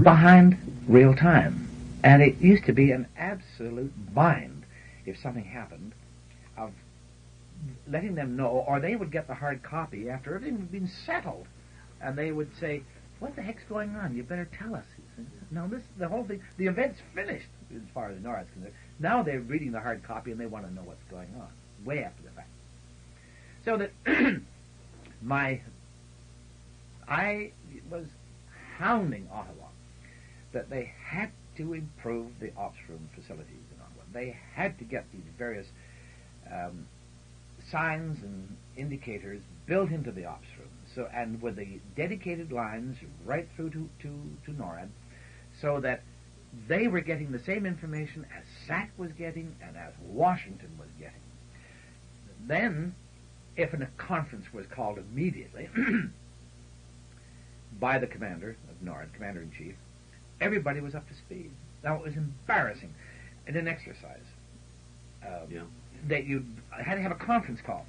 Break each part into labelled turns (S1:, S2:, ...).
S1: behind real time. And it used to be an absolute bind if something happened of letting them know, or they would get the hard copy after everything had been settled. And they would say, what the heck's going on? You better tell us. No, the whole thing, the event's finished as far as NORAD's concerned. Now they're reading the hard copy and they want to know what's going on, way after the fact. So that I was hounding Ottawa that they had to improve the ops room facilities in Ottawa. They had to get these various signs and indicators built into the ops room. So, and with the dedicated lines right through to NORAD, so that they were getting the same information as SAC was getting and as Washington was getting. Then, if a conference was called immediately by the commander of NORAD, Commander-in-Chief, everybody was up to speed. Now, it was embarrassing in an exercise that you had to have a conference call.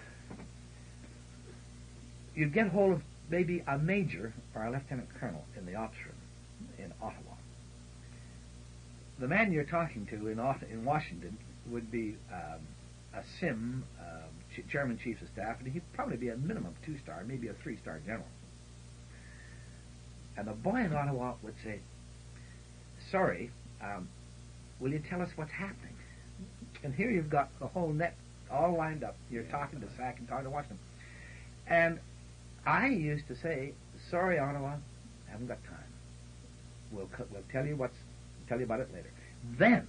S1: You'd get hold of maybe a major or a lieutenant colonel in the ops room in Ottawa. The man you're talking to in Washington would be a SIM, Chairman Chief of Staff, and he'd probably be a minimum 2-star, maybe a 3-star general. And the boy in Ottawa would say, sorry, will you tell us what's happening? And here you've got the whole net all lined up. You're talking to SAC and talking to Washington. And I used to say, sorry, Ottawa, haven't got time. We'll tell you about it later. Then,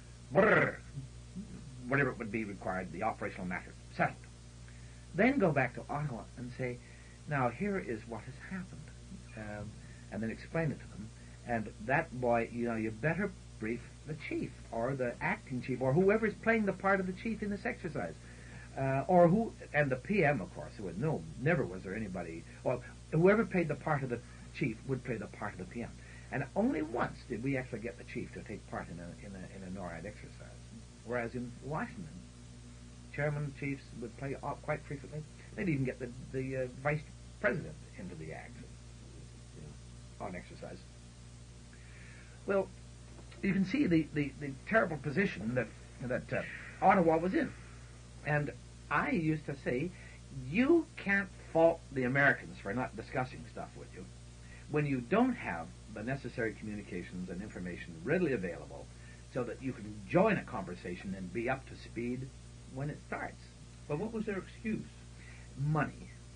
S1: whatever it would be required, the operational matter settled. Then go back to Ottawa and say, now here is what has happened, and then explain it to them. And that boy, you better brief the chief or the acting chief or whoever is playing the part of the chief in this exercise. And the PM, of course, never was there anybody, well, whoever played the part of the chief would play the part of the PM. And only once did we actually get the chief to take part in a NORAD exercise. Whereas in Washington, chairman chiefs would play quite frequently. They'd even get the vice president into the act on exercise. Well, you can see the terrible position that Ottawa was in. And I used to say, you can't fault the Americans for not discussing stuff with you when you don't have the necessary communications and information readily available so that you can join a conversation and be up to speed when it starts.
S2: But what was their excuse?
S1: Money.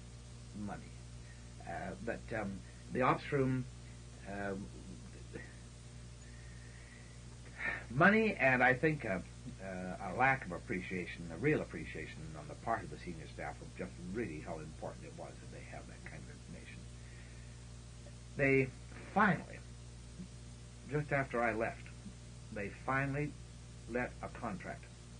S1: But the ops room, money, and I think a lack of appreciation, a real appreciation on the part of the senior staff of just really how important it was that they have that kind of information. They finally, just after I left, they finally let a contract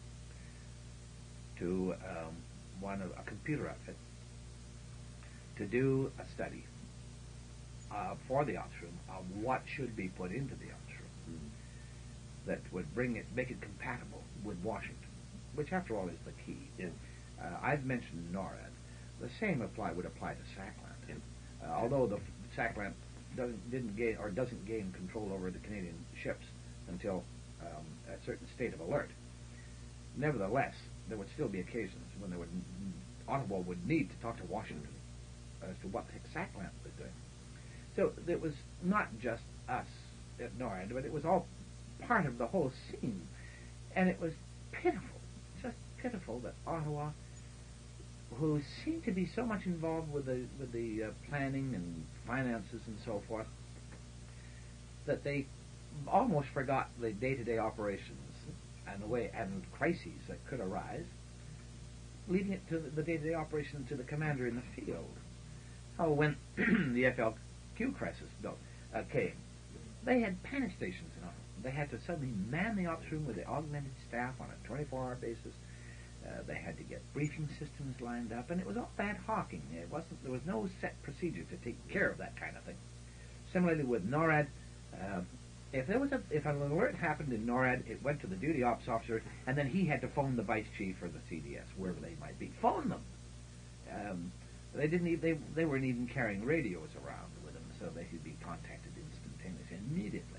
S1: to a computer outfit to do a study for the ops room of what should be put into the ops room that would make it compatible with Washington, which after all is the key.
S2: Yeah.
S1: I've mentioned NORAD. The same would apply to SACLAND. Yeah. Although the SACLAND doesn't gain control over the Canadian ships until a certain state of alert. Nevertheless, there would still be occasions when Ottawa would need to talk to Washington as to what the heck SACLAND was doing. So it was not just us at NORAD, but it was all part of the whole scene. And it was pitiful, just pitiful that Ottawa, who seemed to be so much involved with the planning and finances and so forth, that they almost forgot the day-to-day operations and crises that could arise, leaving it to the day-to-day operations to the commander in the field. Oh, when the FLQ crisis came, they had panic stations in Ottawa. They had to suddenly man the ops room with the augmented staff on a 24-hour basis. They had to get briefing systems lined up, and it was all bad hawking. There was no set procedure to take care of that kind of thing. Similarly with NORAD, if an alert happened in NORAD, it went to the duty ops officer, and then he had to phone the vice chief or the CDS, wherever they might be. Phone them. They weren't even carrying radios around with them, so they could be contacted instantaneously. instantaneous, immediately.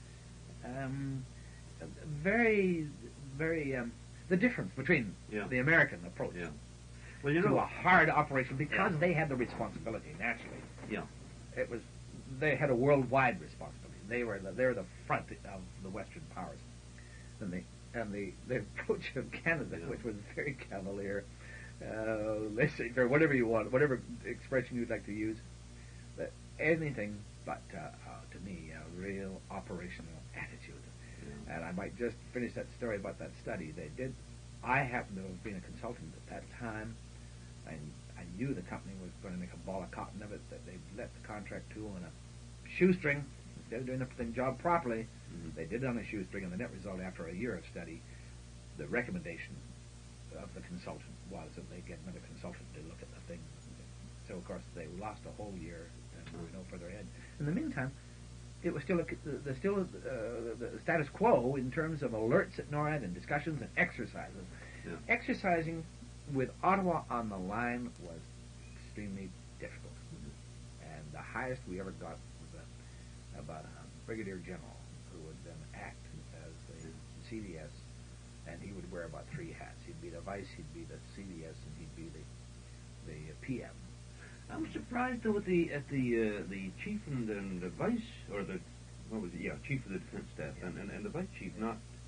S1: Very, very, the difference between the American approach
S2: Well, you
S1: to
S2: know,
S1: a hard operation, because they had the responsibility, naturally. It was, they had a worldwide responsibility. They're the front of the Western powers. And the approach of Canada, which was very cavalier, laissez-faire, whatever you want, whatever expression you'd like to use, but anything but, to me, a real operational attitude. And I might just finish that story about that study. I happened to have been a consultant at that time, and I knew the company was going to make a ball of cotton of it, that they let the contract tool on a shoestring. Instead of doing the job properly, they did it on a shoestring, and the net result, after a year of study, the recommendation of the consultant was that they get another consultant to look at the thing. So, of course, they lost a whole year, and we were no further ahead. In the meantime, it was still the status quo in terms of alerts at NORAD and discussions and exercises. Exercising with Ottawa on the line was extremely difficult. And the highest we ever got was about a brigadier general who would then act as the CDS, and he would wear about three hats. He'd be the vice, he'd be the CDS, and he'd be the PM.
S2: I was surprised though at the chief and the vice, or the chief of the defense staff and the vice chief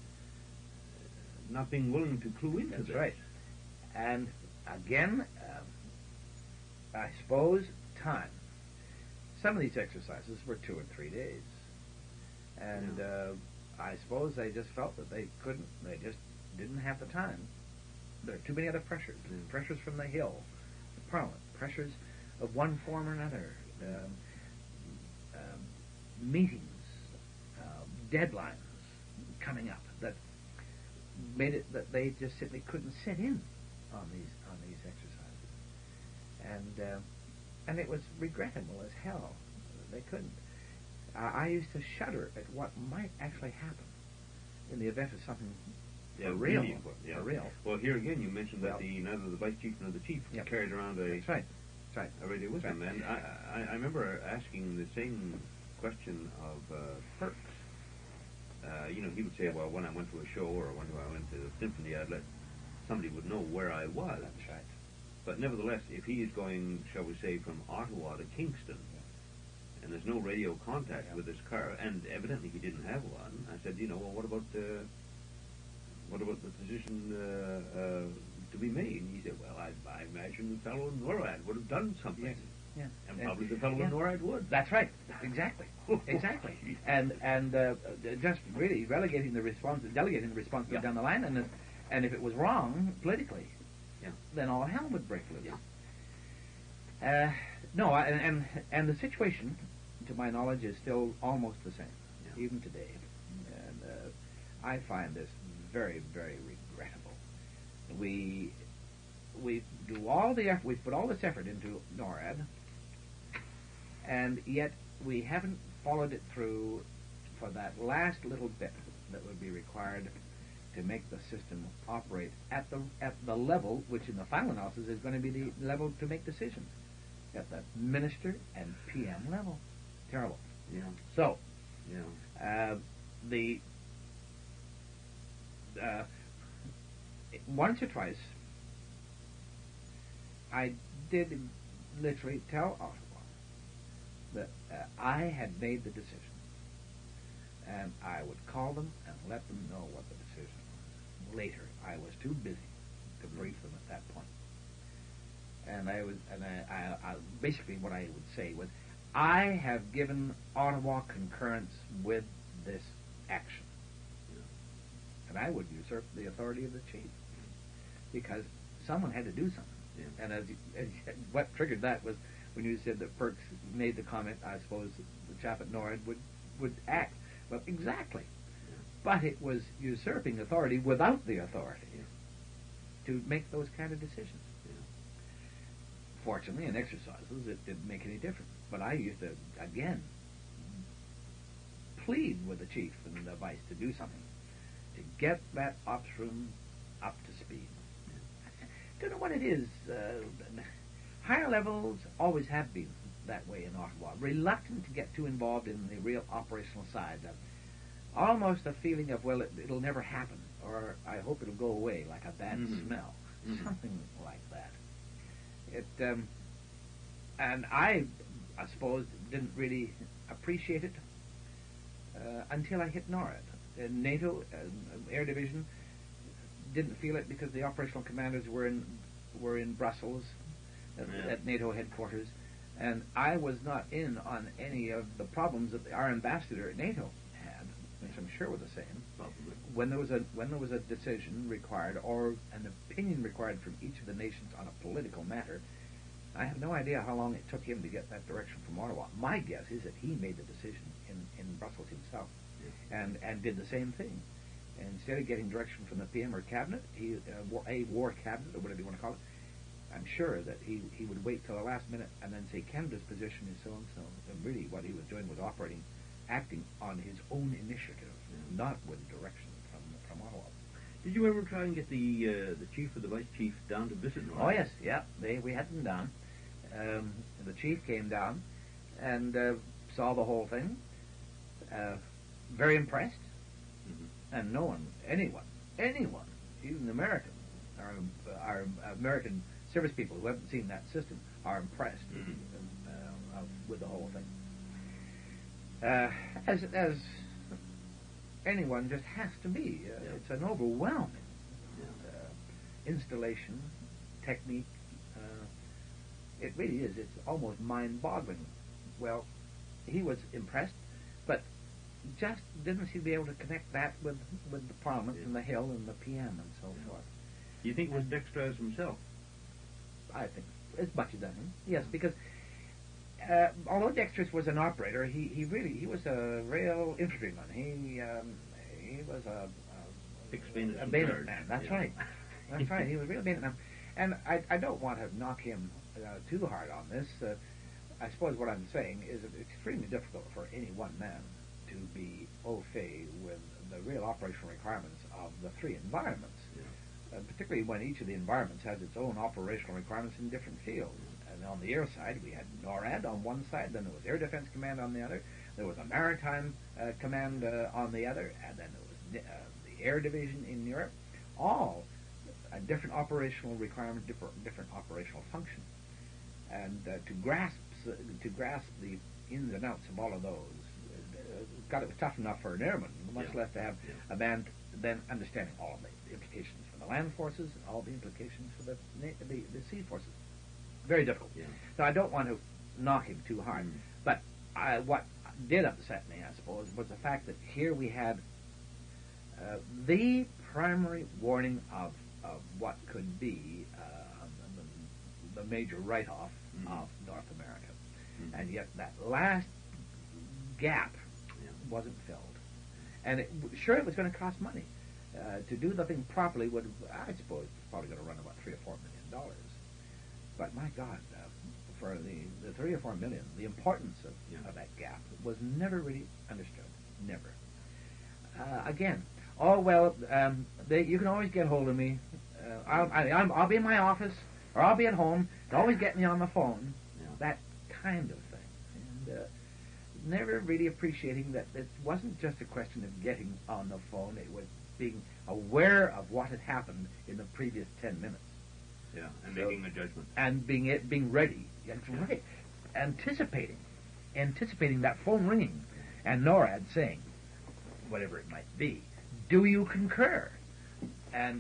S2: not being willing to clue into
S1: That's
S2: this.
S1: right. And again, I suppose time. Some of these exercises were 2 or 3 days, and I suppose they just felt that they couldn't. They just didn't have the time. There are too many other pressures. Pressures from the Hill, the Parliament, pressures of one form or another, meetings, deadlines coming up that made it that they just simply couldn't sit in on these exercises, and it was regrettable as hell. They couldn't. I used to shudder at what might actually happen in the event of something for real. For real.
S2: Well, here again, you mentioned that neither the vice chief nor the chief carried around a radio with them, and I remember asking the same question of Perks. He would say, well, when I went to a show or when I went to the symphony, I'd let somebody would know where I was.
S1: That's right.
S2: But nevertheless, if he is going, shall we say, from Ottawa to Kingston, and there's no radio contact with his car, and evidently he didn't have one, I said, well, what about the decision to be made? And he said, well, I imagine the fellow in NORAD would have done something.
S1: Yes.
S2: And probably the fellow in NORAD would.
S1: That's right. Exactly. And just really delegating the responsibility down the line, and if it was wrong politically, then all hell would break loose. No, and the situation, to my knowledge, is still almost the same, even today. And I find this very, very regrettable. We do all the effort. We put all this effort into NORAD, and yet we haven't followed it through for that last little bit that would be required to make the system operate at the level which, in the final analysis, is going to be the level to make decisions, at the minister and PM level. Terrible. So, once or twice, I did literally tell Ottawa that I had made the decision, and I would call them and let them know what the decision was. Later, I was too busy to brief them at that point, and I basically what I would say was, I have given Ottawa concurrence with this action, and I would usurp the authority of the chief, because someone had to do something. And as what triggered that was when you said that Perks made the comment, I suppose the chap at NORAD would act. Well, exactly. But it was usurping authority without the authority to make those kind of decisions. Fortunately, in exercises, it didn't make any difference. But I used to, again, plead with the chief and the vice to do something to get that ops room up to speed. Don't know what it is. Higher levels always have been that way in Ottawa, reluctant to get too involved in the real operational side. Almost a feeling of, well, it'll never happen, or I hope it'll go away, like a bad smell, something like that. And I suppose, didn't really appreciate it until I hit NORAD. NATO Air Division didn't feel it because the operational commanders were in Brussels at NATO headquarters, and I was not in on any of the problems that our ambassador at NATO had, which I'm sure were the same.
S2: Probably.
S1: When there was a decision required or an opinion required from each of the nations on a political matter, I have no idea how long it took him to get that direction from Ottawa. My guess is that he made the decision in Brussels himself, and did the same thing. And instead of getting direction from the PM or cabinet, a war cabinet or whatever you want to call it, I'm sure that he would wait till the last minute and then say Canada's position is so and so. And really, what he was doing was acting on his own initiative, not with direction from Ottawa.
S2: Did you ever try and get the chief or the vice chief down to visit NORAD?
S1: Oh yes, yeah. We had them down. The chief came down and saw the whole thing. Very impressed. And no one, anyone, even the Americans, our American service people who haven't seen that system are impressed with the whole thing. As anyone just has to be. It's an overwhelming installation, technique. It really is. It's almost mind-boggling. Well, he was impressed, but just didn't seem to be able to connect that with the Parliament and the Hill and the PM and so forth.
S2: You think it was Dextraz himself?
S1: I think as much as anything. Yes, because although Dextraz was an operator, he was a real infantryman. He was a bayonet man. That's right. That's right. He was a real bayonet man. And I don't want to knock him too hard on this. I suppose what I'm saying is that it's extremely difficult for any one man to be au fait with the real operational requirements of the three environments, particularly when each of the environments has its own operational requirements in different fields. And on the air side, we had NORAD on one side, then there was Air Defense Command on the other, there was a Maritime Command on the other, and then there was the Air Division in Europe, all different operational requirements, different operational functions. And to grasp the ins and outs of all of those, it was tough enough for an airman, much less to have a man then understanding all of the implications for the land forces and all the implications for the sea forces. Very difficult. So I don't want to knock him too hard. But what did upset me, I suppose, was the fact that here we had the primary warning of what could be the major write-off of North America. And yet that last gap wasn't filled. And it was going to cost money. To do the thing properly would, I suppose, probably going to run about $3 or $4 million. But my God, for the 3 or 4 million, the importance of that gap was never really understood. Never. Again, you can always get hold of me. I'll be in my office, or I'll be at home. You can always get me on the phone. That kind of thing. And never really appreciating that it wasn't just a question of getting on the phone. It was being aware of what had happened in the previous 10 minutes.
S2: And making a judgment.
S1: And being ready. Right. Anticipating that phone ringing and NORAD saying, whatever it might be, do you concur? And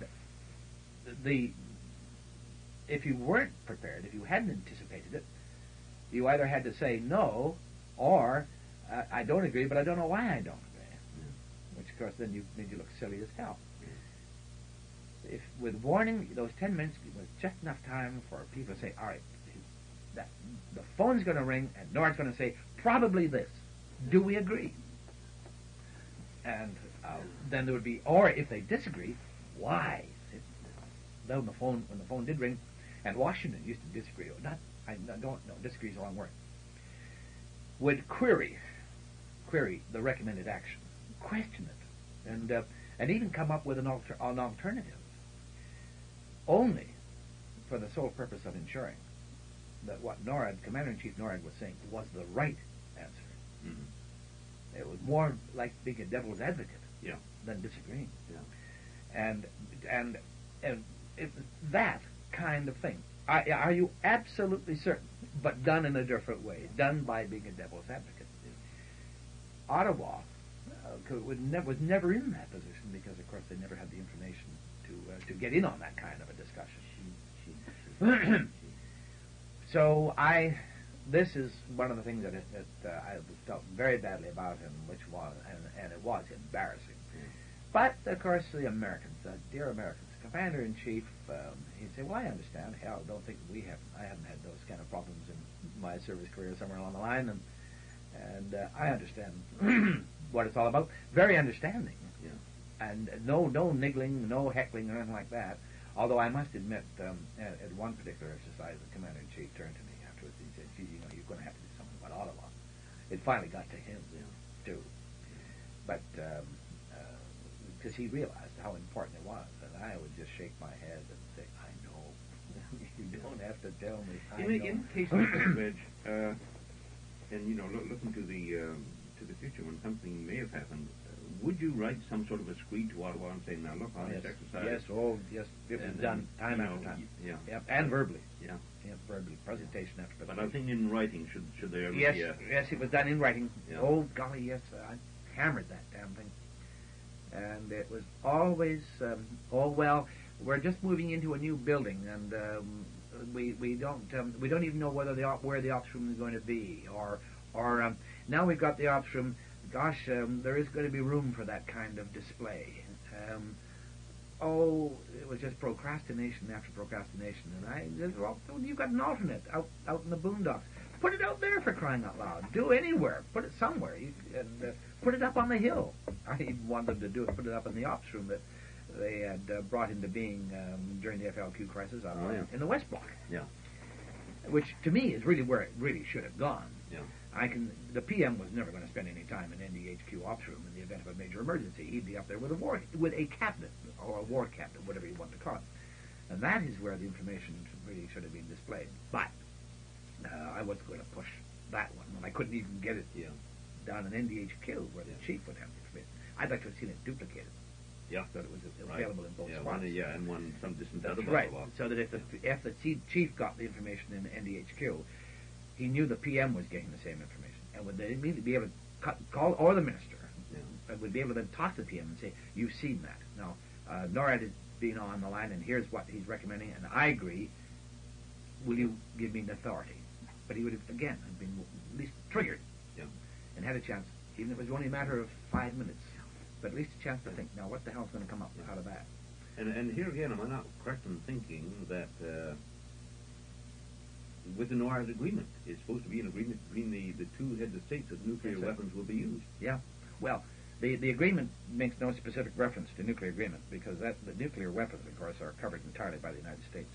S1: if you weren't prepared, if you hadn't anticipated it, you either had to say no, or I don't agree, but I don't know why I don't agree. Which, of course, then made you look silly as hell. If with warning, those 10 minutes was just enough time for people to say, all right, the phone's going to ring, and NORAD's going to say, probably this. Do we agree? And then there would be, or if they disagree, why? Then when the phone did ring, and Washington used to disagree, disagree is the wrong word, would query the recommended action, question it, and even come up with an alternative, only for the sole purpose of ensuring that what Commander-in-Chief NORAD was saying was the right answer. Mm-hmm. It was more like being a devil's advocate than disagreeing. Yeah. And that kind of thing. Are you absolutely certain? But done in a different way, done by being a devil's advocate. Ottawa was never in that position because, of course, they never had the information to get in on that kind of a discussion. So this is one of the things that I felt very badly about him, and it was embarrassing. But, of course, the Americans, dear Americans, Commander-in-Chief, he'd say, well, I understand. Hell, don't think I haven't had those kind of problems in my service career somewhere along the line, and I understand what it's all about. Very understanding. Yeah. And no niggling, no heckling or anything like that. Although I must admit, at one particular exercise, the Commander-in-Chief turned to me afterwards and he said, gee, you're going to have to do something about Ottawa. It finally got to him, too. But, because he realized how important it was, and I would just shake my head and say, I know. You don't have to tell me.
S2: In case of Reg, and looking to the future when something may have happened, would you write some sort of a screed to Ottawa and say, now look on this exercise?
S1: Yes, it was done time after time. Yep, and verbally. Yeah, verbally, presentation after presentation.
S2: But I think in writing, should there be
S1: yes, it was done in writing. Yeah. Oh, golly, yes, I hammered that damn thing. And it was always, well, we're just moving into a new building, and we don't even know where the ops room is going to be, or now we've got the ops room. Gosh, there is going to be room for that kind of display. It was just procrastination after procrastination, and I said, well, you've got an alternate out in the boondocks. Put it out there, for crying out loud. Do anywhere. Put it somewhere. And put it up on the hill. I even wanted them to put it up in the ops room that they had brought into being during the FLQ crisis in the West Block. Yeah. Which, to me, is really where it really should have gone. Yeah. The PM was never going to spend any time in NDHQ ops room in the event of a major emergency. He'd be up there with a cabinet, or a war cabinet, whatever you want to call it. And that is where the information really should have been displayed. But I wasn't going to push that one when I couldn't even get it down in NDHQ where the chief would have the information. I'd like to have seen it duplicated. Yeah. So that it was available in both spots.
S2: And one some distance out of
S1: right. So that if the chief got the information in NDHQ, he knew the PM was getting the same information, and would they immediately be able to call, or the minister, would be able to talk to the PM and say, you've seen that. Now, NORAD is being on the line, and here's what he's recommending, and I agree. Will you give me an authority? But he would have, again, been at least triggered and had a chance, even if it was only a matter of 5 minutes, but at least a chance to think, now what the hell's going to come up out of that?
S2: And here again, am I not correct in thinking that with the NORAD agreement, it's supposed to be an agreement between the two heads of states that nuclear weapons will be used?
S1: Yeah. Well, the agreement makes no specific reference to nuclear agreement because the nuclear weapons, of course, are covered entirely by the United States.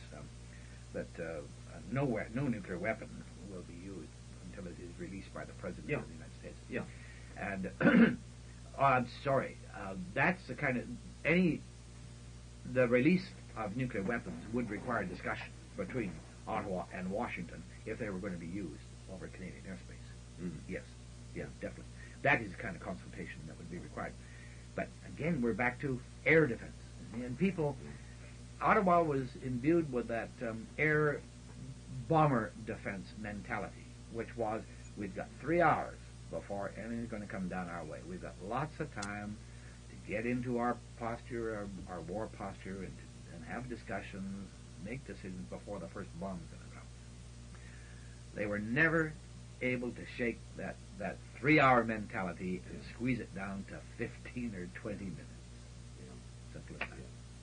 S1: No nuclear weapon will be used until it is released by the President of the United States. Yeah. And I'm sorry, that's the kind of the release of nuclear weapons would require discussion between Ottawa and Washington if they were going to be used over Canadian airspace. Yes, definitely. That is the kind of consultation that would be required. But again, we're back to air defense. And Ottawa was imbued with that air bomber defense mentality, which was, we've got 3 hours before anything's going to come down our way. We've got lots of time to get into our posture, our war posture, and have discussions, make decisions before the first bomb's going to drop. They were never able to shake that 3-hour mentality and squeeze it down to 15 or 20 minutes. Simple as that.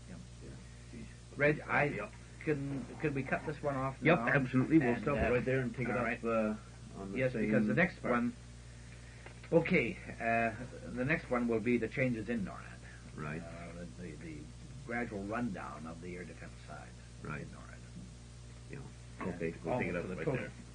S1: Reg, could we cut this one off now?
S2: Yep, absolutely. We'll stop it right there and take it up on the same
S1: because the next one... Okay, the next one will be the changes in NORAD.
S2: Right.
S1: The gradual rundown of the air defense side in NORAD.
S2: Okay, we'll take it up right there.